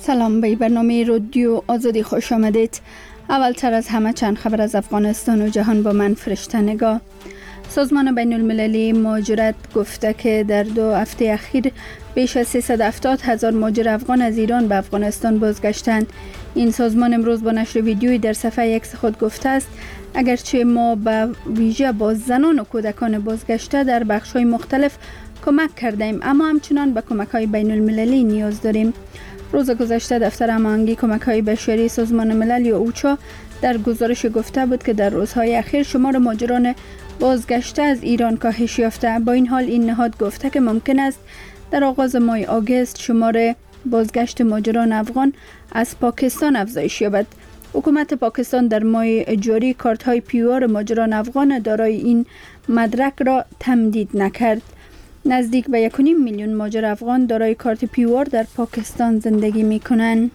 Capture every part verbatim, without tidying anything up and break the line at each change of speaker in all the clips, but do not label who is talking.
سلام، به برنامه رادیو آزادی خوش آمدید. اول تر از همه چند خبر از افغانستان و جهان با من فرشته نگاه. سازمان بین المللی مهاجرت گفته که در دو هفته اخیر بیش از سیصد و هفتاد هزار مهاجر افغان از ایران به افغانستان بازگشتند. این سازمان امروز با نشر ویدیویی در صفحه ایکس خود گفته است اگرچه ما به ویژه با زنان و کودکان بازگشته در بخش‌های مختلف کمک کردیم، اما همچنان به کمک‌های بین المللی نیاز داریم. روز گذشته دفتر هماهنگی کمک‌های بشری سازمان ملل یا اوچا در گزارش گفته بود که در روزهای اخیر شمار مهاجران بازگشته از ایران کاهش یافته. با این حال این نهاد گفته که ممکن است در آغاز ماه آگوست شمار بازگشت مهاجران افغان از پاکستان افزایش یابد. حکومت پاکستان در ماه جاری کارت‌های پیوار مهاجران افغان دارای این مدرک را تمدید نکرد. نزدیک به یک و نیم میلیون مهاجر افغان دارای کارت پیوار در پاکستان زندگی می‌کنند.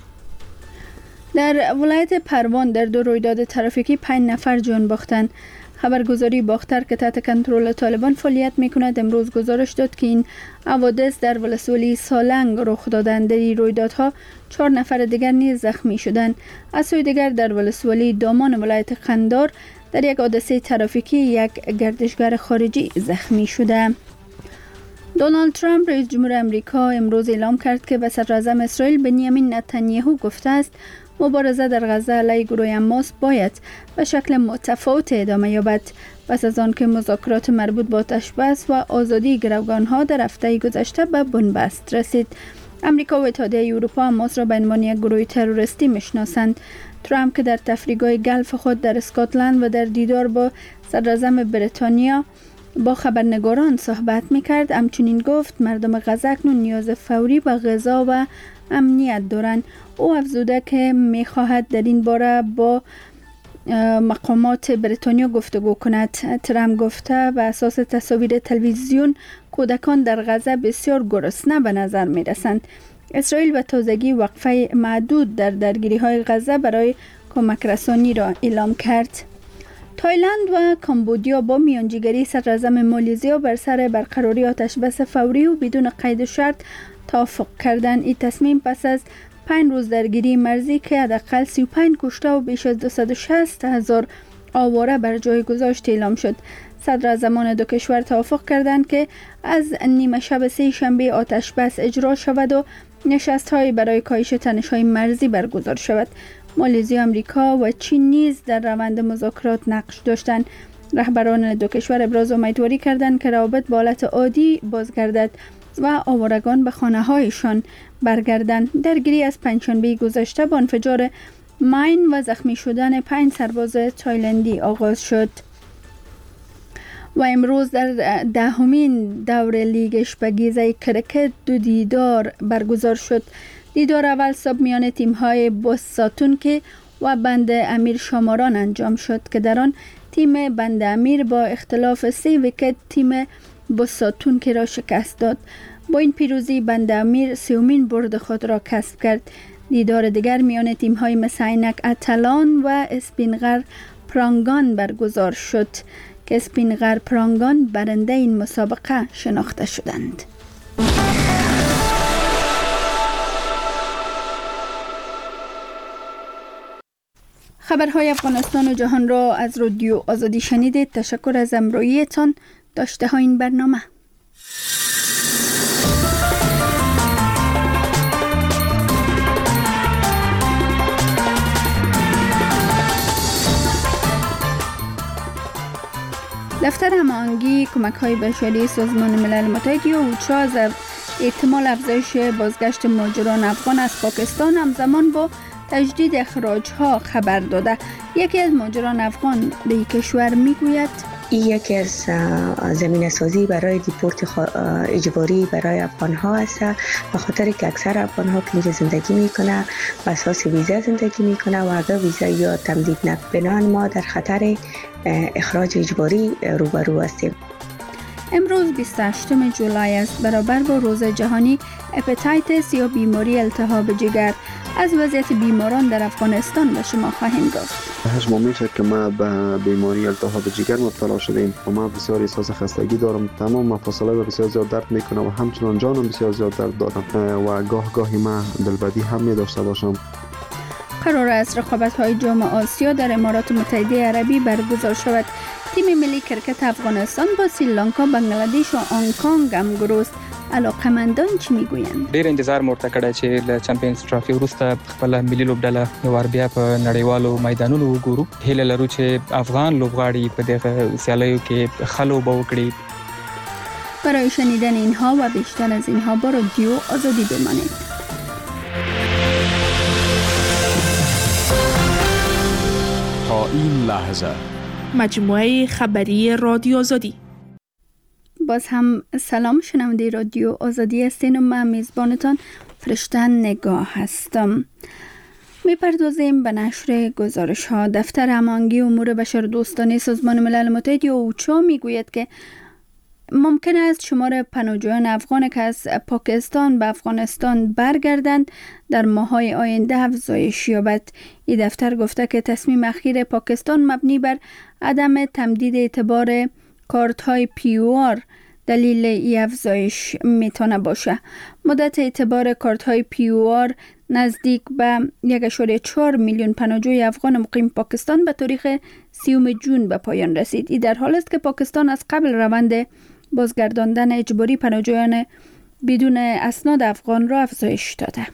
در ولایت پروان در دو رویداد ترافیکی پنج نفر جان باختند. خبرگزاری باختر که تحت کنترل طالبان فعالیت می‌کند امروز گزارش داد که این حوادث در ولسوالی سالنگ رخ دادند. در این رویدادها چهار نفر دیگر نیز زخمی شدند. از سوی دیگر در ولسوالی دامان ولایت قندار در یک حادثه ترافیکی یک گردشگر خارجی زخمی شده. دونالد ترامپ رئیس جمهور امریکا امروز اعلام کرد که به صدراعظم اسرائیل بنیامین نتانیاهو گفته است مبارزه در غزه علیه گروه حماس باید به شکل متفاوت ادامه یابد پس از آن که مذاکرات مربوط با آتش‌بس و آزادی گروگان‌ها در هفته گذشته به بنبست رسید. امریکا و اتحادیه اروپا حماس را به عنوان یک گروه تروریستی میشناسند. ترامپ که در تفریحگاه گلف خود در اسکاتلند و در دیدار با صدراعظم بریتانیا با خبرنگاران صحبت میکرد، همچنین گفت مردم غزه اکنون نیاز فوری به غذا و امنیت دارند. او افزوده که میخواهد در این باره با مقامات بریتانیا گفتگو کند. ترامپ گفته به اساس تصاویر تلویزیون کودکان در غزه بسیار گرسنه به نظر میرسند. اسرائیل به تازگی وقفه معدود در درگیری های غزه برای کمک رسانی را اعلام کرد. تایلند و کامبودیا با میانجیگری صدراعظم مالزیا بر سر برقراری آتش‌بس فوری و بدون قید و شرط توافق کردند. این تصمیم پس از پنج روز درگیری مرزی که حداقل سی و پنج کشته و بیش از دویست و شصت هزار آواره بر جای گذاشت اعلام شد. صدراعظمان دو کشور توافق کردند که از نیمه شب سه شنبه آتش‌بس اجرا شود و نشست‌های برای کاهش تنش‌های مرزی برگزار شود. مالزی، آمریکا و چین نیز در روند مذاکرات نقش داشتند. رهبران دو کشور ابراز امیدواری کردند که روابط به حالت عادی بازگردد و آوارگان به خانه‌هایشان برگردند. درگیری از پنجشنبه گذشته با انفجار ماین و زخمی شدن پنج سرباز تایلندی آغاز شد و امروز در دهمین دور لیگ اشپگیزه کرکت دو دیدار برگزار شد. دیدار اول صبح میان تیم‌های بوساتون که و بند امیر شاماران انجام شد که در آن تیم بند امیر با اختلاف سه ویکت تیم بوساتون که را شکست داد. با این پیروزی بند امیر سومین برد خود را کسب کرد. دیدار دیگر میان تیم‌های مثل عینک اتلان و اسپینغر پرانگان برگزار شد که اسپینغر پرانگان برنده این مسابقه شناخته شدند. خبرهای افغانستان و جهان را از رادیو آزادی شنیدید. تشکر از همراهیتان. داشته ها این برنامه. دفتر هماهنگی کمک‌های بشری سازمان ملل متحد یا اوچا از احتمال افزایش بازگشت مهاجران افغان از پاکستان همزمان با تجدید اخراج‌ها خبر داده. یکی از مهاجران افغان به این کشور میگوید
این یکی از زمینه سازی برای دیپورت اجباری برای افغان ها است، به خاطر که اکثر افغان ها که اینجا زندگی میکنه به اساس ویزا زندگی میکنه و اگر ویزا یا تمدید نکنن ما در خطر اخراج اجباری روبرو هستیم.
امروز بیست و هشتم جولای است، برابر با روز جهانی هپاتیتس یا بیماری التهاب جگر. از وضعیت بیماران در افغانستان به شما خواهیم گفت.
هشت میشه که ما به بیماری التهاب جگر مبتلا شدیم و ما بسیار احساس خستگی دارم. تمام مفاصل بسیار زیاد درد میکنه و همچنان جانم بسیار زیاد درد دارم و گاه گاهی ما دلبدی هم می داشته باشم.
قرار است رقابت‌های جام آسیا در امارات متحده عربی برگزار شود. تیم ملی کرکت افغانستان با سریلانکا، بنگلادیش و هنگ کنگ هم گروست. علاقمندان چی میگویند؟
ډیر انتظار مورته کړی چې له چمپیونز ټرافي وروسته خپل ملي لوبډله یو وار بیا په نړیوالو میدانونو وګورو. هیله لرو چې افغان لوبغاړي په دغه سیالیو کې ښه لوبه وکړي.
برای شنیدن اینها و بیشتر از اینها با رادیو آزادی بمانید.
تا این لحظه
مجموعه خبری رادیو آزادی.
باز هم سلام، شنونده رادیو آزادی هستین و من میزبانتان فرشته نگاه هستم. میپردازیم به نشر گزارش ها. دفتر هماهنگی امور بشردوستانه سازمان ملل متحد یا اوچا میگوید که ممکن است شمار پناهجویان افغان که از پاکستان به افغانستان برگردند در ماه‌های آینده افزایش یابد. این دفتر گفته که تصمیم اخیر پاکستان مبنی بر عدم تمدید اعتبار کارت های پی او آر دلیل ای افزایش میتونه باشه. مدت اعتبار کارت های پی او آر نزدیک به یک ممیز چهار میلیون پناهجوی افغان مقیم پاکستان به تاریخ سیوم جون به پایان رسید. این در حال است که پاکستان از قبل روند بازگرداندن اجباری پناهجویان بدون اسناد افغان را افزایش داده.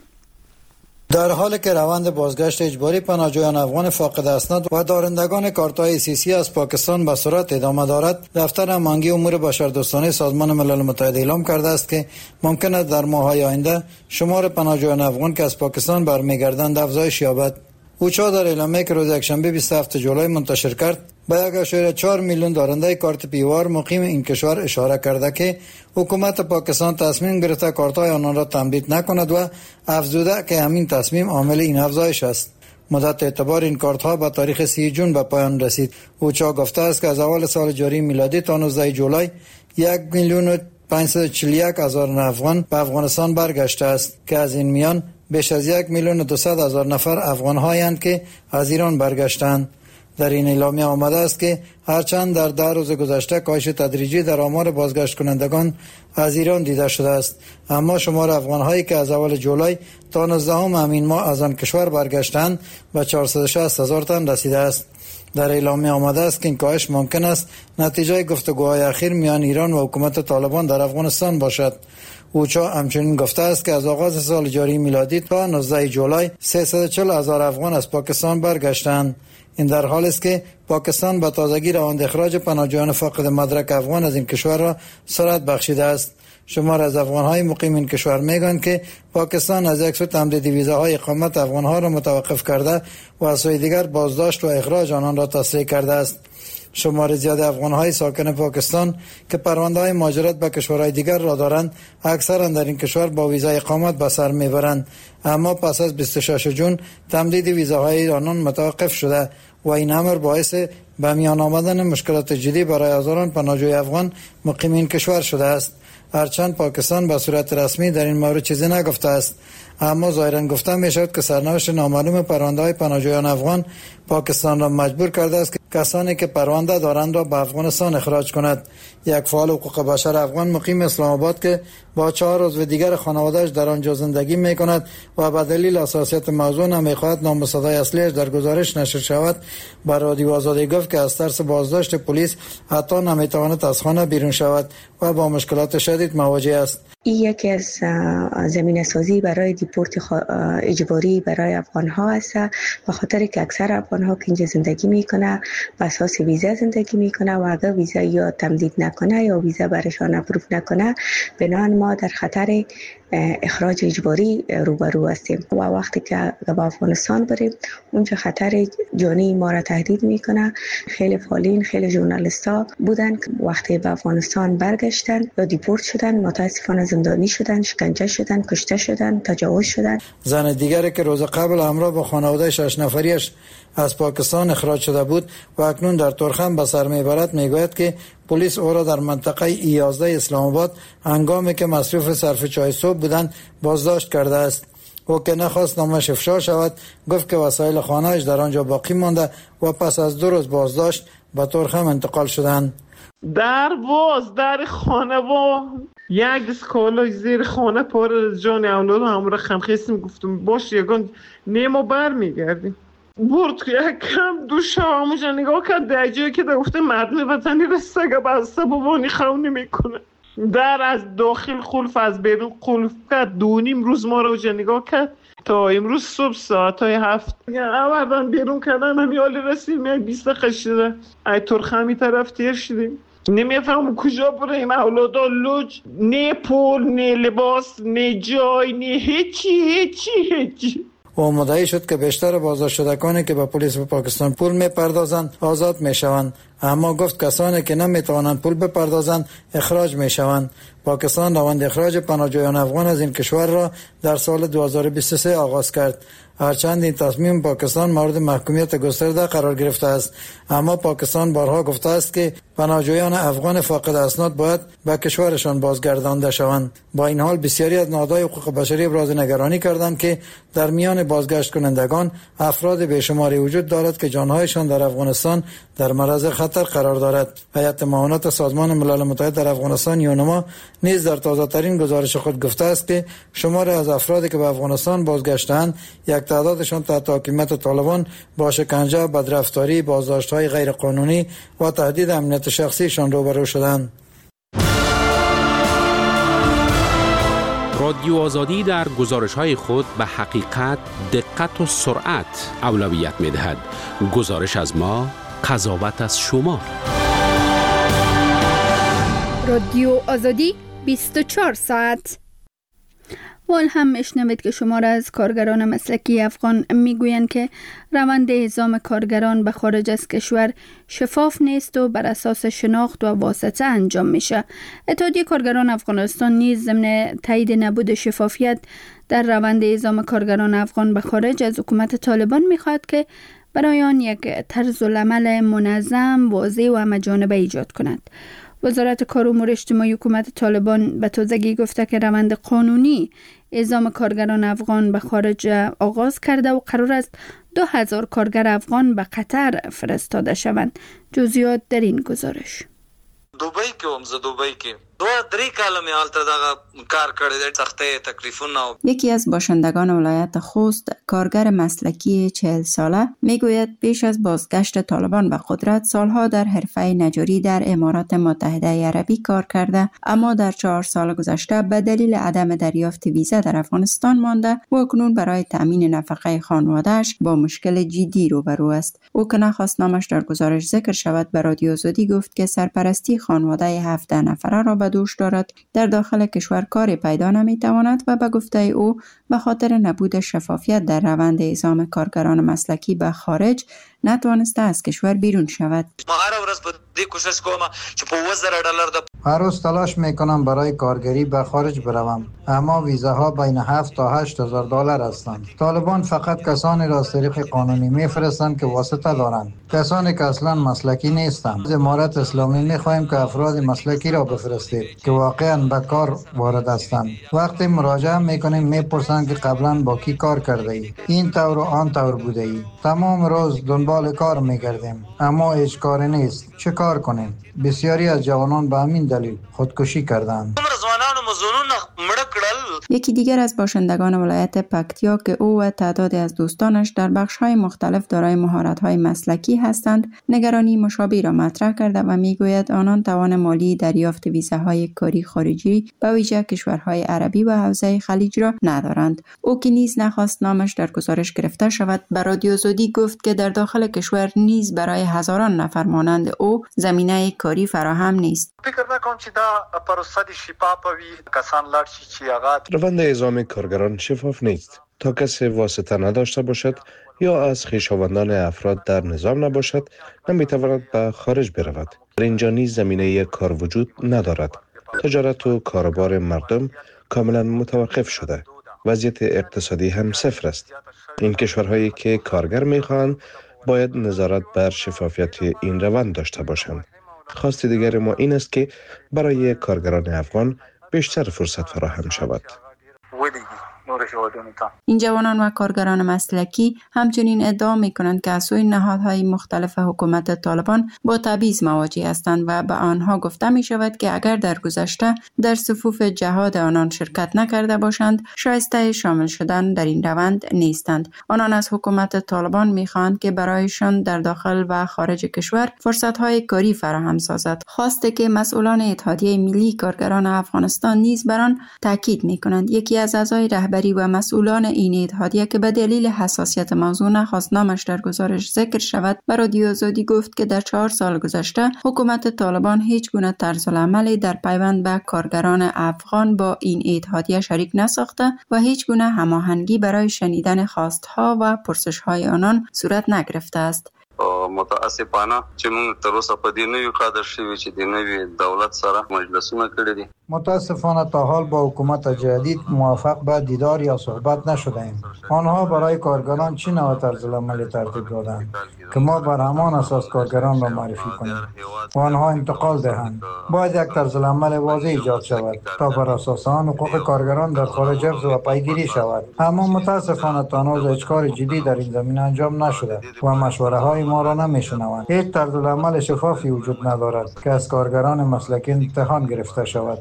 در حالی که روند بازگشت اجباری پناهجویان افغان فاقد اسناد و دارندگان کارت‌های سیاسی از پاکستان به سرعت ادامه دارد، دفتر هماهنگی امور بشردوستانه سازمان ملل متحد اعلام کرده است که ممکن است در ماه‌های آینده شمار پناهجویان افغان که از پاکستان برمیگردند افزایش یابد. اوچا در اعلامیه‌ای که روز یکشنبه بیست و هفتم جولای منتشر کرد به یک ممیز چهار میلیون دارنده کارت پی او آر مقیم این کشور اشاره کرده که حکومت پاکستان تصمیم گرفته کارت‌های آنان را تمدید نکند و افزوده که همین تصمیم عامل این افزایش است. مدت اعتبار این کارت‌ها به تاریخ سی جون به پایان رسید. اوچا گفته است که از اول سال جاری میلادی تا نوزده جولای یک میلیون و پانصد و چهل و یک هزار افغان به افغانستان برگشته است که از این میان بیش از یک میلیون و دویست هزار نفر افغان‌هایند که از ایران برگشتند. در این اعلامیه آمده است که هرچند در ده روز گذشته کاهش تدریجی در آمار بازگشت کنندگان از ایران دیده شده است، اما شمار افغان‌هایی که از اول جولای تا نوزدهم همین ماه از آن کشور برگشتند به چهارصد و شصت هزار تن رسیده است. در اعلامیه آمده است که این کاهش ممکن است نتیجه گفتگوهای اخیر میان ایران و حکومت طالبان در افغانستان باشد. اوچا همچنین گفته است که از آغاز سال جاری میلادی تا نوزده جولای سیصد و چهل هزار افغان از پاکستان برگشتند. این در حالی است که پاکستان به تازگی روند اخراج پناهجویان فاقد مدرک افغان از این کشور را سرعت بخشیده است. شمار از افغان‌های مقیم این کشور میگویند که پاکستان از یک سو تمدید ویزاهای اقامت افغان‌ها را متوقف کرده و از سوی دیگر بازداشت و اخراج آنان را تسریع کرده است. شمار زیاد افغان‌های ساکن پاکستان که پرونده‌های مهاجرت به کشورهای دیگر را دارند اکثرا در این کشور با ویزای اقامت به سر میبرند، اما پس از بیست و شش جون تمدید ویزاهای آنان متوقف شده و این امر باعث به میان آمدن مشکلات جدی برای هزاران پناهجوی افغان مقیم این کشور شده است. هرچند پاکستان به صورت رسمی در این مورد چیزی نگفته است، اما ظاهرا گفته می شود که سرنوشت نامعلوم پرونده های پناهجویان افغان پاکستان را مجبور کرده است که کسانی که پرونده دارند را به افغانستان اخراج کند. یک فعال حقوق بشر افغان مقیم اسلام آباد که با چهار عضو دیگر خانواده‌اش در آنجا زندگی می کند و به دلیل حساسیت موضوع نمی خواهد نام و صدای اصلیش در گزارش نشر شود، بر رادیو آزادی گفت که از ترس بازداشت پلیس حتی نمی تواند از خانه بیرون شود و با مشکلات شدید مواجه است.
این یکی از زمینه سازی برای دیپورت اجباری برای افغان ها است، به خاطر که اکثر افغان ها که اینجا زندگی میکنه به اساس ویزا زندگی میکنه و اگر ویزا یا تمدید نکنه یا ویزا برشان اپروف نکنه، بنابراین ما در خطر اخراج اجباری روبرو هستیم و وقتی که به افغانستان بریم اونجا خطر جانی ما را تهدید میکنه. خیلی فعالین، خیلی ژورنالیستا بودن که وقتی به افغانستان برگشتن یا دیپورت شدن، متاسفانه زندانی شدن، شکنجه شدن، کشته شدن، تجاوز شدن.
زن دیگری که روز قبل همراه با خانواده شش نفریش از پاکستان اخراج شده بود و اکنون در ترخم به سر میبرد میگوید که پلیس او را در منطقه ای یازده اسلام آباد هنگامی که مصروف صرف چای صبح بودند بازداشت کرده است. او که نخواست نامش افشا شود گفت که وسایل خانه‌اش در آنجا باقی مانده و پس از دو روز بازداشت به ترخم انتقال شدند.
در باز در خانه و یک دست کالای زیر خانه پاره از جان اولاد همراه خمخیستیم. گفتم باش یگان نیمو بر میگردیم. برد که یک کم دوش همونجا نگاه کرد در جایی که در گفته مردم وطنی رسته بسته بابانی خونی میکنه. در از داخل خلف از بیرون خلف کرد. دو نیم روز ما رو جا نگاه کرد تا امروز صبح ساعت های هفت آوردن بیرون کردن. همی حالی رسیم یک بیست دقیقه شده ای ترخمی طرف تیر شدیم. نمیفهم کجا بریم. اولادا لوج نه پول نه لباس نه جای نه هیچی هیچی هیچی.
او مدعی شد که بیشتر بازداشت شدگانی که به پلیس پاکستان پول میپردازند آزاد میشوند، اما گفت کسانی که نمیتوانند پول بپردازند اخراج میشوند. پاکستان روند اخراج پناهجویان افغان از این کشور را در سال دو هزار و بیست و سه آغاز کرد. هرچند این تصمیم پاکستان مورد محکومیت گسترده قرار گرفته است، اما پاکستان بارها گفته است که پناهجویان افغان فاقد اسناد باید به کشورشان بازگردانده شوند. با این حال بسیاری از نهادهای حقوق بشری ابراز نگرانی کردند که در میان بازگشت کنندگان افراد بیشماری وجود دارد که جانهایشان در افغانستان در معرض خطر قرار دارد. هیئت معاونت سازمان ملل متحد در افغانستان یونما نیز در تازه‌ترین گزارش خود گفته است که شمار از افرادی که به افغانستان بازگشتند یک تعدادشان تحت حاکمیت طالبان با شکنجه، بدرفتاری، بازداشت‌های غیرقانونی و تهدید امنیت شخصیشان روبرو شدند.
رادیو آزادی در گزارش‌های خود به حقیقت، دقت و سرعت اولویت می‌دهد. گزارش از ما، قضاوت از شما.
رادیو آزادی بیست و چهار ساعت. وال هم میشنوید که شمار از کارگران مسلکی افغان میگویند که روند اعزام کارگران به خارج از کشور شفاف نیست و بر اساس شناخت و واسطه انجام میشه. اتحادیه کارگران افغانستان نیز ضمن تایید نبود شفافیت در روند اعزام کارگران افغان به خارج از حکومت طالبان میخواد که برای آن یک طرز العمل منظم، واضح و همه‌جانبه ایجاد کند. وزارت کار و امور اجتماعی حکومت طالبان به تازگی گفته که روند قانونی اعزام کارگران افغان به خارج آغاز کرده و قرار است دو هزار کارگر افغان به قطر فرستاده شوند. جزئیات در این گزارش.
دوبۍ کې هم زه دوبۍ کې دوه درې کاله مې هلته دغه کار کړی دی، سختۍ تکلیفونه.
یکی از باشندگان ولایت خوست، کارگر مسلکی چهل ساله، میگوید پیش از بازگشت طالبان به قدرت سالها در حرفه نجاری در امارات متحده عربی کار کرده، اما در چهار سال گذشته به دلیل عدم دریافت ویزا در افغانستان مانده و اکنون برای تامین نفقه خانواده‌اش با مشکل جدی روبرو است. او که نخواست نامش در گزارش ذکر شود به رادیو آزادی گفت که سرپرستی خانواده هفده نفره را به دوش دارد، در داخل کشور کاری پیدا نمیتواند و به گفته او به خاطر نبود شفافیت در روند اعزام کارگران مسلکی به خارج نتوانسته از کشور بیرون شود.
ما هر ورځ په دې کوشش کوم چې په اوه زره ډالر د
هر روز تلاش میکنم برای کارگری به خارج بروم، اما ویزاها بین هفت تا هشت هزار دلار هستند. طالبان فقط کسانی را از طریق قانونی میفرستند که واسطه دارند، کسانی که اصلا مسلکی نیستند. از امارت اسلامی میخواهیم که افراد مسلکی را بفرستید که واقعا به کار وارد هستند. وقتی مراجعه میکنیم میپرسند که قبلا با کی کار کرده ای، این طور و آن طور بوده ای. تمام روز دنبال کار میگردیم اما هیچ کاری نیست. چه کار کنیم؟ بسیاری از جوانان به همین دلیل خودکشی کردند.
یکی دیگر از باشندگان ولایت پکتیا که او و تعدادی از دوستانش در بخش‌های مختلف دارای مهارت‌های مسلکی هستند، نگرانی مشابه را مطرح کرده و میگوید آنان توان مالی دریافت ویزاهای کاری خارجی به ویژه کشورهای عربی و حوزه خلیج را ندارند. او که نیز نخواست نامش در گزارش گرفته شود به رادیو آزادی گفت که در داخل کشور نیز برای هزاران نفر مانند او زمینه کاری فراهم نیست.
فکر نکنم چې دا پروسه د شفاف وي، کسان لاړ شي چې هغه
روند اعزام کارگران شفاف نیست. تا کسی واسطه نداشته باشد یا از خویشاوندان افراد در نظام نباشد نمیتواند به خارج برود. در اینجا نیز زمینه کار وجود ندارد. تجارت و کاروبار مردم کاملا متوقف شده. وضعیت اقتصادی هم صفر است. این کشورهایی که کارگر میخواهند باید نظارت بر شفافیت این روند داشته باشند. خواست دیگر ما این است که برای کارگران افغان بیشتر فرصت فراهم شود.
نور شهادتان.
این جوانان و کارگران مسلکی همچنین ادعا می کنند که از سوی نهادهای مختلف حکومت طالبان با تبعیض مواجه هستند و به آنها گفته می شود که اگر در گذشته در صفوف جهاد آنان شرکت نکرده باشند شایسته شامل شدن در این روند نیستند. آنان از حکومت طالبان می خواهند که برایشان در داخل و خارج کشور فرصت‌های کاری فراهم سازد. خواسته که مسئولان اتحادیه ملی کارگران افغانستان نیز بر آن تاکید می کنند. یکی از اعضای رهبری و مسئولان این اتحادیه که به دلیل حساسیت موضوع نخواست نامش در گزارش ذکر شود به رادیو آزادی گفت که در چهار سال گذشته حکومت طالبان هیچ گونه طرزالعملی در پیوند به کارگران افغان با این اتحادیه شریک نساخته و هیچ گونه هماهنگی برای شنیدن خواستها و پرسش‌های آنان صورت نگرفته است.
متاسفانه چې موږ تر اوسه په دې نوي قادر شوي چې د نوي دولت سره مجلسونه کړي دي.
متاسفانه تا حال با حکومت جدید موافق به دیدار یا صحبت نشده‌ایم. آنها برای کارگران چه نوع طرزالعملی ترتیب دادند که ما بر همان اساس کارگران را معرفی کنیم و آنها انتقال دهند. باید یک طرزالعمل واضح ایجاد شود تا بر اساس آن حقوق کارگران در خارج حفظ و پیگیری شود. اما متاسفانه تا هنوز هیچ کار جدی در این زمینه انجام نشده و مشوره های ما را نمیشنوند. هیچ طرزالعمل شفافی وجود ندارد که از کارگران مسلکی امتحان گرفته شود.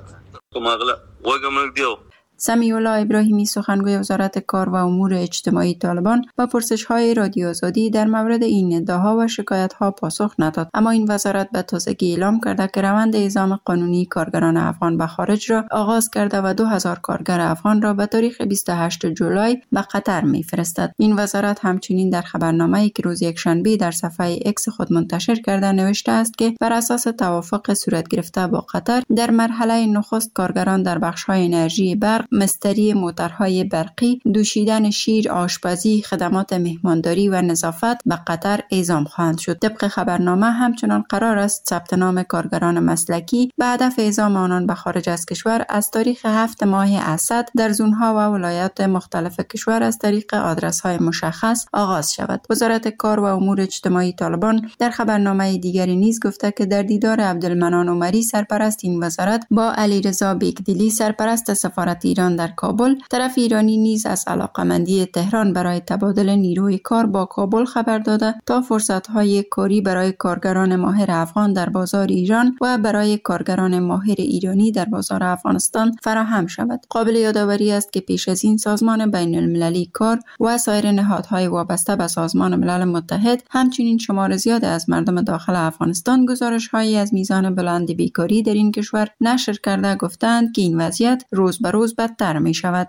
سمیع الله ابراهیمی سخنگوی وزارت کار و امور اجتماعی طالبان با پرسش‌های رادیو آزادی در مورد این ادعاها و شکایت‌ها پاسخ نداد، اما این وزارت به تازگی اعلام کرده که روند اعزام قانونی کارگران افغان به خارج را آغاز کرده و دو هزار کارگر افغان را به تاریخ بیست و هشتم جولای به قطر می‌فرستد. این وزارت همچنین در خبرنامه‌ای که روز یکشنبه در صفحه اکس خود منتشر کرده نوشته است که بر اساس توافق صورت گرفته با قطر در مرحله نخست کارگران در بخش‌های انرژی برق، مستری موتورهای برقی، دوشیدن شیر، آشپزی، خدمات مهمانداری و نظافت به قطر اعزام خواهند شد. طبق خبرنامه همچنان قرار است ثبت نام کارگران مسلکی به هدف اعزام آنان به خارج از کشور از تاریخ هفت ماه اسد در زونها و ولایات مختلف کشور از طریق آدرس‌های مشخص آغاز شود. وزارت کار و امور اجتماعی طالبان در خبرنامه دیگری نیز گفته که در دیدار عبدالمنان عمری سرپرست این وزارت با علیرضا بیگدلی سرپرست سفارت ایران در کابل، طرف ایرانی نیز از علاقمندی تهران برای تبادل نیروی کار با کابل خبر داده تا فرصت‌های کاری برای کارگران ماهر افغان در بازار ایران و برای کارگران ماهر ایرانی در بازار افغانستان فراهم شود. قابل یادآوری است که پیش از این سازمان بین المللی کار و سایر نهادهای وابسته به سازمان ملل متحد همچنین شمار زیاد از مردم داخل افغانستان گزارش‌هایی از میزان بلند بیکاری در این کشور نشر کرده گفتند که این وضعیت روز به روز بدتر می شود.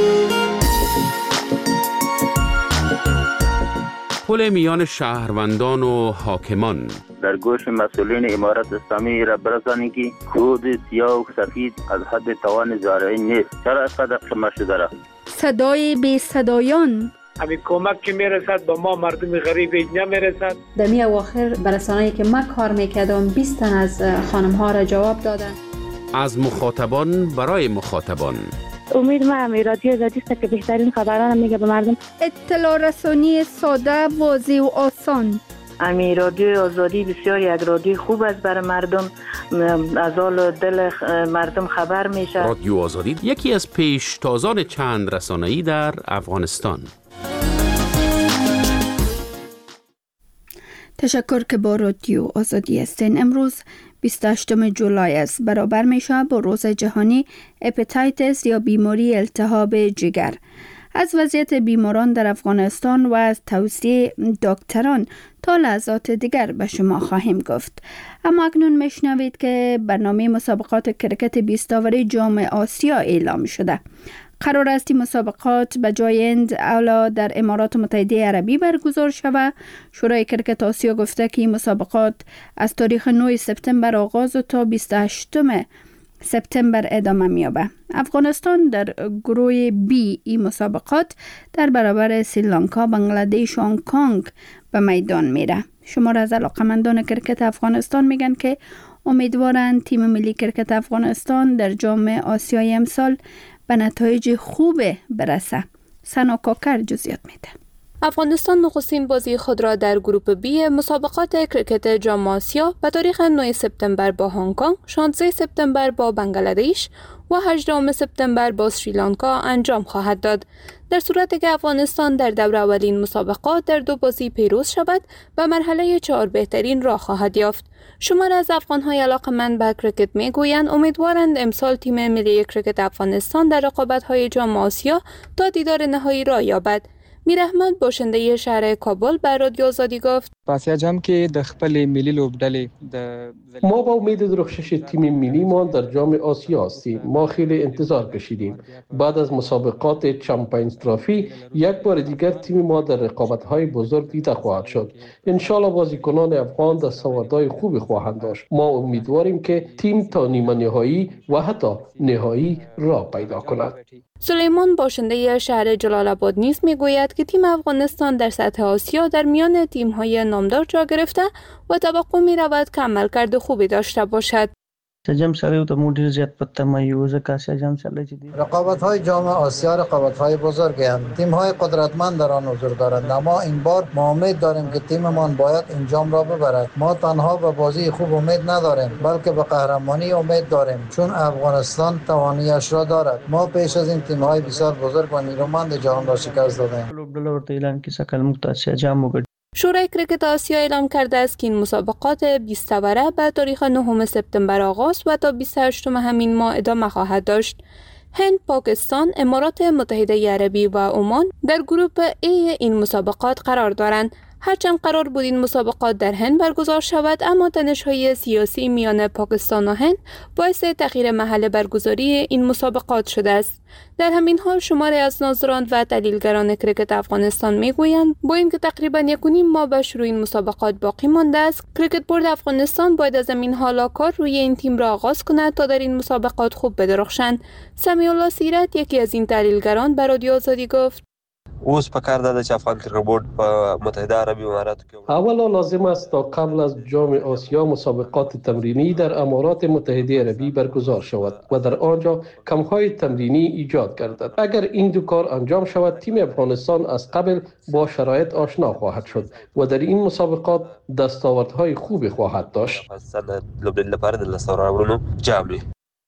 پل میان شهروندان و حاکمان
در گوش مسئولین امارت اسلامی را برسانید که کود سیاه و سفید از حد توان زارعی نیست. چرا اینقدر قمه شده را؟
صدای بی صدایان
همین کمک که میرسد به ما مردم غریب نمیرسد.
دمی اواخر برسانه‌ای که ما کار میکردم بیست تن از خانم ها را جواب دادن.
از مخاطبان برای مخاطبان.
امید ما هم رادیو آزادی است که بهترین خبران میگه به مردم.
اطلاع رسانی ساده، واضح و آسان.
امی رادیو آزادی بسیار یک رادیو خوب است برای مردم، از حال دل مردم خبر میشه.
رادیو آزادی یکی از پیشتازان چند رسانه‌ای در افغانستان.
تشکر که با رادیو آزادی هستین. امروز بیست و هشتم جولای است، برابر میشه با روز جهانی هپاتیتس یا بیماری التهاب جگر. از وضعیت بیماران در افغانستان و از توصیه دکتران تا لحظات دیگر به شما خواهیم گفت. اما اکنون میشنوید که برنامه مسابقات کرکت بیست آوری جام آسیا اعلام شده. قرار است این مسابقات به جای اند اولا در امارات متحده عربی برگزار شود. شورای کرکت آسیا گفته که این مسابقات از تاریخ نه سپتامبر آغاز و تا بیست و هشتم سپتامبر ادامه می‌یابد. افغانستان در گروه بی این مسابقات در برابر سریلانکا، بنگلادش و هنگ کنگ به میدان میره. شمار از علاقمندان کرکت افغانستان میگن که امیدوارند تیم ملی کرکت افغانستان در جام آسیای امسال به نتایج خوب برسه. سنا کاکر جزئیات میده.
افغانستان نخستین بازی خود را در گروپ بی مسابقات کرکت جام آسیا به تاریخ نه سپتامبر با هنگ کنگ، شانزده سپتامبر با بنگلادش و هجدهم سپتامبر با سریلانکا انجام خواهد داد. در صورتی که افغانستان در دور اولین مسابقات در دو بازی پیروز شود، به مرحله چهار بهترین راه خواهد یافت. شمار از افغان‌های علاقه‌مند به کرکت می‌گویند امیدوارند امسال تیم ملی کرکت افغانستان در رقابت‌های جام آسیا تا دیدار نهایی را یابد. میر احمد باشنده شهر کابل به رادیو آزادی گفت:
پس جام کې د خپل ملي لوبډلې د
ما با امید درخشش تیم ملی ما در جام آسیا هستیم. ما خیلی انتظار کشیدیم. بعد از مسابقات چمپیونز ترافی یک بار دیگر تیم ما در رقابت‌های بزرگ دیده خواهد شد. ان شاءالله بازیکنان افغان دستاوردهای خوبی خواهند داشت. ما امیدواریم که تیم تا نیمه نهایی و حتی نهایی راه پیدا کند.
سلیمان باشنده شهر جلال آباد نیز میگوید که تیم افغانستان در سطح آسیا در میان تیم‌های نامدار جا گرفته و توقع می‌رود که عملکرد خوبی داشته باشد.
جام سره ته مو ډیر زیات پته مایو ځکه اسیا جام سره چې دي
رقابت‌های جام آسیا رقابت‌های بزرگی هستند. تیم‌های قدرتمند در آن حضور دارند. اما این بار ما امید داریم که تیممان باید این جام را ببرد. ما تنها به بازی خوب امید نداریم، بلکه به قهرمانی امید داریم، چون افغانستان توانایی‌اش را دارد. ما پیش از این تیم‌های بسیار بزرگ و نیرومند جهان را شکست دادیم.
لوبډله ورته اعلان کی سکل مقت اسیا جام وګړي.
شورای کرکت آسیا اعلام کرده است که این مسابقات بیست وره به تاریخ نهم سپتامبر آغاز و تا بیست و هشتم همین ماه ادامه خواهد داشت. هند، پاکستان، امارات متحده عربی و عمان در گروپ ای این مسابقات قرار دارند. هرچند قرار بود این مسابقات در هند برگزار شود، اما تنش‌های سیاسی میان پاکستان و هند باعث تغییر محل برگزاری این مسابقات شده است. در همین حال شماری از ناظران و تحلیلگران کرکت افغانستان میگویند با اینکه تقریبا یک و نیم ماه به شروع این مسابقات باقی مانده است، کرکت بورد افغانستان باید از همین حالا کار روی این تیم را آغاز کند تا در این مسابقات خوب بدرخشند. سمیع الله سیرت، یکی از این تحلیلگران، به رادیو آزادی گفت:
اوس په کار ده چې افغان کرکټ بورډ په متحده عربی اماراتو کې
اولا لازم است تا قبل از جام آسیا مسابقات تمرینی در امارات متحده عربی برگزار شود و در آنجا کمپ‌های تمرینی ایجاد گردد. اگر این دو کار انجام شود، تیم افغانستان از قبل با شرایط آشنا خواهد شد و در این مسابقات دستاوردهای خوبی خواهد داشت.
لوبډلې لپاره د لاسته جامی.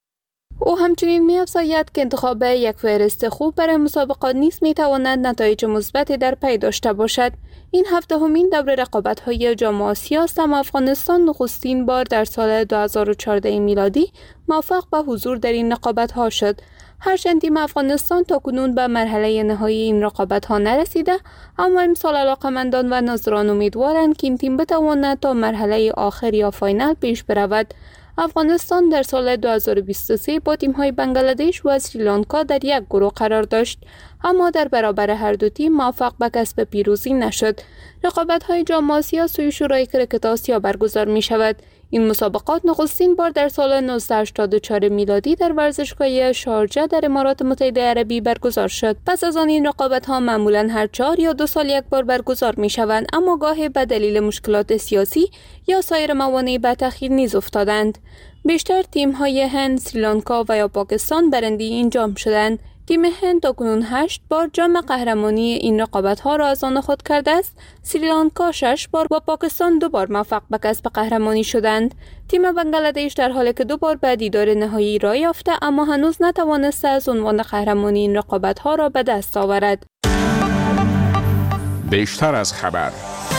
او همچنین می‌افزاید که انتخاب یک فهرست خوب برای مسابقات نیز می‌تواند نتایج مثبتی در پی داشته باشد. این هفتهمین دور رقابت‌های جام آسیا است، اما افغانستان نخستین بار در سال دو هزار و چهارده میلادی موفق به حضور در این رقابت‌ها شد. هرچند تیم افغانستان تاکنون به مرحله نهایی این رقابت‌ها نرسیده، اما امسال علاقه‌مندان و ناظران امیدوارند که این تیم بتواند تا مرحله آخر یا فاینال پیش برود. افغانستان در سال دو هزار و بیست و سه با تیم‌های بنگلادش و سریلانکا در یک گروه قرار داشت، اما در برابر هر دو تیم موفق به کسب پیروزی نشد. رقابت‌های جام آسیا سوی شورای کرکت آسیا برگزار می‌شود. این مسابقات نخستین بار در سال نوزده هشتاد و چهار میلادی در ورزشگاه شارجه در امارات متحده عربی برگزار شد. پس از آن این رقابت‌ها معمولاً هر چهار یا دو سال یک بار برگزار می‌شوند، اما گاهی به دلیل مشکلات سیاسی یا سایر موانع به تأخیر نیز افتادند. بیشتر تیم‌های هند، سریلانکا و یا پاکستان برنده این جام شدند. تیم هند تاکنون هشت بار جام قهرمانی این رقابت‌ها را از آن خود کرده است. سریلانکا شش بار و پاکستان دو بار موفق به کسب قهرمانی شدند. تیم بنگلادش در حالی که دو بار به دیدار نهایی راه یافته، اما هنوز نتوانسته از عنوان قهرمانی این رقابت‌ها را به دست آورد.
بیشتر از خبر.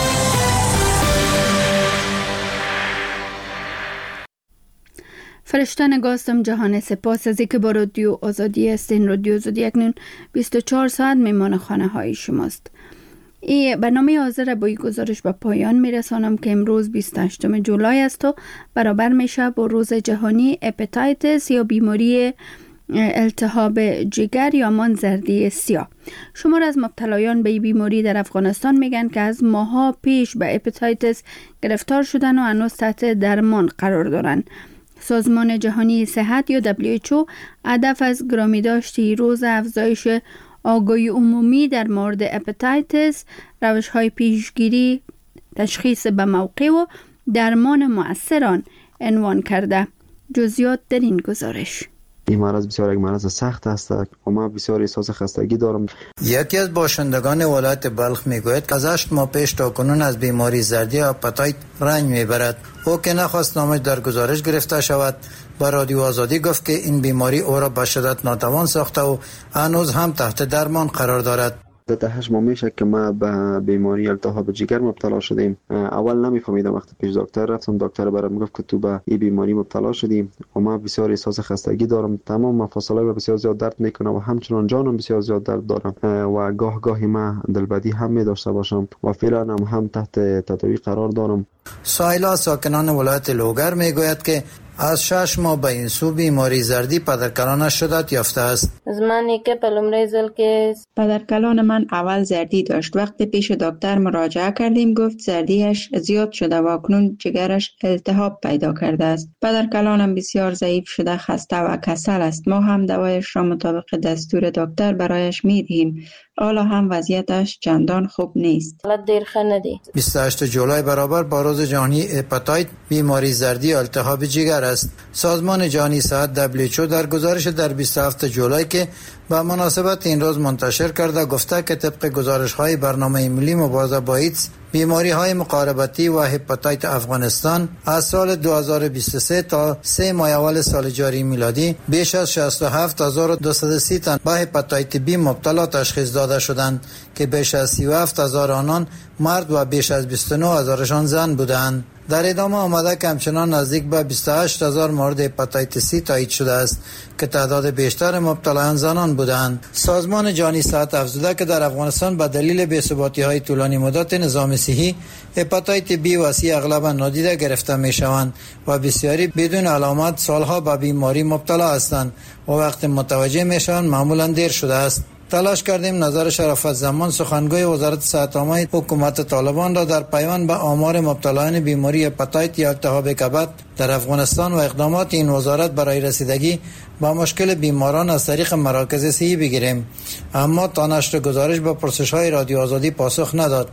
فرشتن گاستم جهان سپاس از اینکه با رادیو آزادی هستین. رادیو آزادی اکنون بیست و چهار ساعت میمان خانه های شماست. این برنامه حاضر با این گزارش به پایان میرسانم که امروز بیست و هشتم جولای است و برابر میشه با روز جهانی هپاتیتس یا بیماری التهاب جگر یا همان زردی سیاه. شمار از مبتلایان به این بیماری در افغانستان میگن که از ماها پیش به هپاتیتس گرفتار شدن و هنوز تحت درمان قرار دارن. سازمان جهانی صحت یا دبلیو اچ او هدف از گرامی داشتی روز افزایش آگاهی عمومی در مورد هپاتیتس، روش‌های پیشگیری، تشخیص به موقع و درمان مؤثر آن عنوان کرده. جزئیات در این گزارش.
این مرض بسیار یک مرض سخت است و من بسیار احساس خستگی دارم.
یکی از باشندگان ولایت بلخ میگوید که از هشت ماه پیش تا کنون از بیماری زردی یا هپاتیت رنج میبرد. او که نخواست نامش در گزارش گرفته شود با رادیو آزادی گفت که این بیماری او را به شدت ناتوان ساخته و هنوز هم تحت درمان قرار دارد.
ده هشت ماه میشه که ما به بیماری التهاب جگر مبتلا شدیم. اول نمیفهمیدم، وقتی پیش دکتر رفتم دکتر برام گفت که تو به این بیماری مبتلا شدیم و ما بسیار احساس خستگی دارم. تمام مفاصلای بسیار زیاد درد میکنه و همچنان جانم بسیار زیاد درد دارم و گاه گاهی ما دلبدی هم می داشته باشم و فعلا هم, هم تحت تداوی قرار دارم.
سایلا ساکنان ولایت لوگر میگوید که از شش ماه به این سو بیماری زردی پدرکلانش شدت یافته است.
زمانی که پلومره زل که
پدرکلان من اول زردی داشت. وقتی پیش دکتر مراجعه کردیم گفت زردیش زیاد شده و اکنون جگرش التهاب پیدا کرده است. پدرکلانم بسیار ضعیف شده، خسته و کسل است. ما هم دوایش را مطابق دستور دکتر برایش میدهیم. حالا هم وضعیتش چندان خوب نیست.
بیست و هشتم جولای برابر با روز جهانی هپاتیت بیماری زردی التهاب جگر است. سازمان جهانی صحت دبلیو اچ او در گزارش در بیست و هفتم جولای که به مناسبت این روز منتشر کرده گفته که طبق گزارش‌های برنامه ملی مبارزه با ایدز بیماری های مقاربتی و هپاتیت افغانستان از سال دو هزار و بیست و سه تا سه ماه اول سال جاری میلادی بیش از شصت و هفت هزار و دویست و سی تن با هپاتیت بی مبتلا تشخیص داده شدند که بیش از سی و هفت هزار آنان مرد و بیش از بیست و نه هزارشان زن بودند. در ادامه آمده که همچنان نزدیک به بیست و هشت هزار مورد هپاتیت سی تایید شده است که تعداد بیشتر مبتلایان زنان بودند. سازمان جهانی صحت افزوده که در افغانستان به دلیل بی‌ثباتی‌های طولانی مدت نظام صحی هپاتیت بی و سی اغلبا نادیده گرفته می‌شوند و بسیاری بدون علامت سالها به بیماری مبتلا هستند و وقتی متوجه می‌شوند معمولاً دیر شده است. تلاش کردیم نظر شرافت زمان سخنگوی وزارت صحت عامه حکومت طالبان را در پیوند به آمار مبتلایان بیماری هپاتیت یا التهاب کبد در افغانستان و اقدامات این وزارت برای رسیدگی با مشکل بیماران از طریق مراکز صحی بگیریم، اما تا نشر گزارش به پرسش‌های رادیو آزادی پاسخ نداد.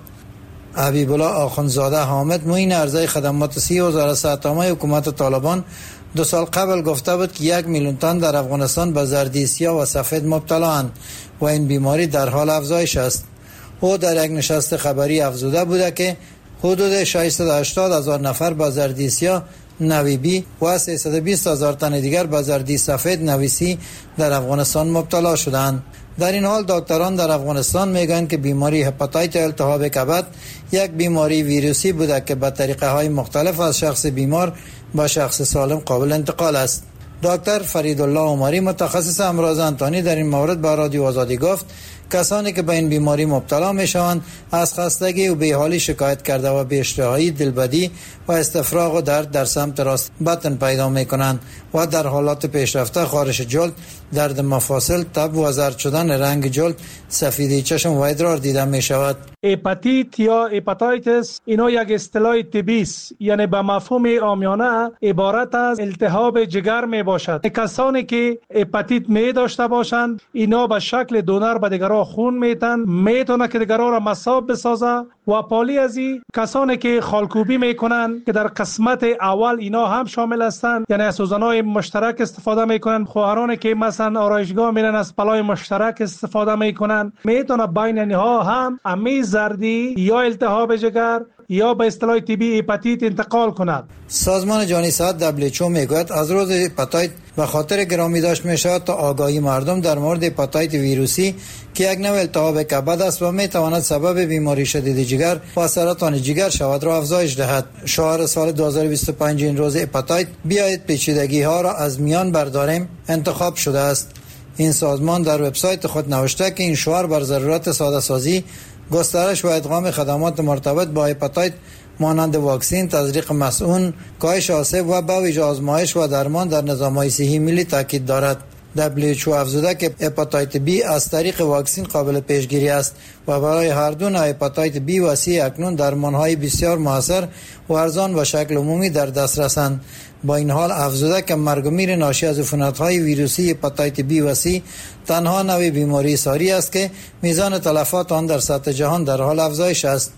حبیب الله آخوندزاده حامد معین ارزی خدمات صحی وزارت صحت عامه حکومت طالبان دو سال قبل گفته بود که یک میلیون تن در افغانستان به زردی سیاه و سفید مبتلا اند و این بیماری در حال افزایش است. او در یک نشست خبری افزوده بوده که حدود ششصد و هشتاد هزار نفر به زردی سیاه نوی بی و سیصد و بیست هزار تن دیگر به زردی سفید نوی سی در افغانستان مبتلا شدند. در این حال دکتران در افغانستان میگویند که بیماری هپاتیت التهاب کبد یک بیماری ویروسی بوده که به طریقه های مختلف از شخص بیمار با شخص سالم قابل انتقال است. دکتر فریدالله عمری متخصص امراض انتانی در این مورد با رادیو آزادی گفت کسانی که به این بیماری مبتلا می شوند از خستگی و بیحالی شکایت کرده و بی‌اشتهایی، دلبدی و استفراغ و درد در سمت راست بطن پیدا می کنند و در حالات پیشرفته خارش جلد، درد مفاصل، تب و زرد شدن رنگ جلد، سفیدی چشم و ادرار دیده می شود.
هپاتیت یا هپاتیتس اینا یک اصطلاح طبی است، یعنی به مفهوم عامیانه عبارت از التهاب جگر می باشد. کسانی که هپاتیت می داشته باشند اینا به شکل دونر به دیگران خون میتن، میتونه که دیگران را مصاب بسازه و پالی از این کسانی که خالکوبی میکنن که در قسمت اول اینا هم شامل هستند، یعنی از سوزن‌های مشترک استفاده میکنن. خواهرانی که مثلا آرایشگاه میرن از پلای مشترک استفاده میکنن، میتونه بین اینها هم امی زردی یا التهاب جگر یا به اصطلاح طبی هپاتیت انتقال کند.
سازمان جهانی صحت دبلیو اچ او میگوید از روز هپاتیت به خاطر گرامی داشت میشود تا آگاهی مردم در مورد هپاتیت ویروسی که یک نوع التهاب کبد است و میتواند سبب بیماری شدید جگر و سرطان جگر شود را افزایش دهد. شعار سال دو هزار و بیست و پنج این روز هپاتیت بیایید پیچیدگی ها را از میان برداریم انتخاب شده است. این سازمان در وبسایت خود نوشته که این شعار بر ضرورت ساده سازی، گسترش و ادغام خدمات مرتبط با هپاتیت مانند واکسین، تزریق مسئول، کاهش آسیب و به ویژه آزمایش و درمان در نظام‌های صحی ملی تاکید دارد. دبلیو اچ او افزوده که هپاتیت بی از طریق واکسین قابل پیشگیری است و برای هر دو نوع هپاتیت بی و سی اکنون درمان‌های بسیار موثر و ارزان و شکل عمومی در دسترسند. با این حال افزوده که مرگ و میر ناشی از عفونت‌های ویروسی هپاتیت بی و سی تنها نوع بیماری ساری است که میزان تلفات آن در سطح جهان در حال افزایش است.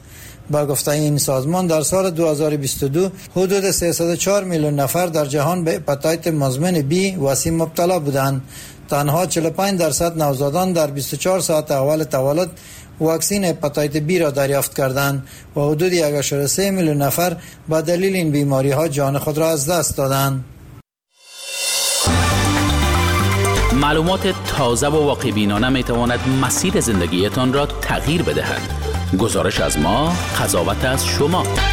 با گفته این سازمان در سال دو هزار و بیست و دو حدود سیصد و چهار میلیون نفر در جهان به هپاتیت مزمن بی و سی مبتلا بودند. تنها چهل و پنج درصد نوزادان در بیست و چهار ساعت اول تولد واکسین هپاتیت بی را دریافت کردند و حدود یک ممیز سه میلیون نفر به دلیل این بیماری ها جان خود را از دست دادند.
معلومات تازه و واقع بینانه می تواند مسیر زندگیتان را تغییر بدهد. گزارش از ما، قضاوت از شما.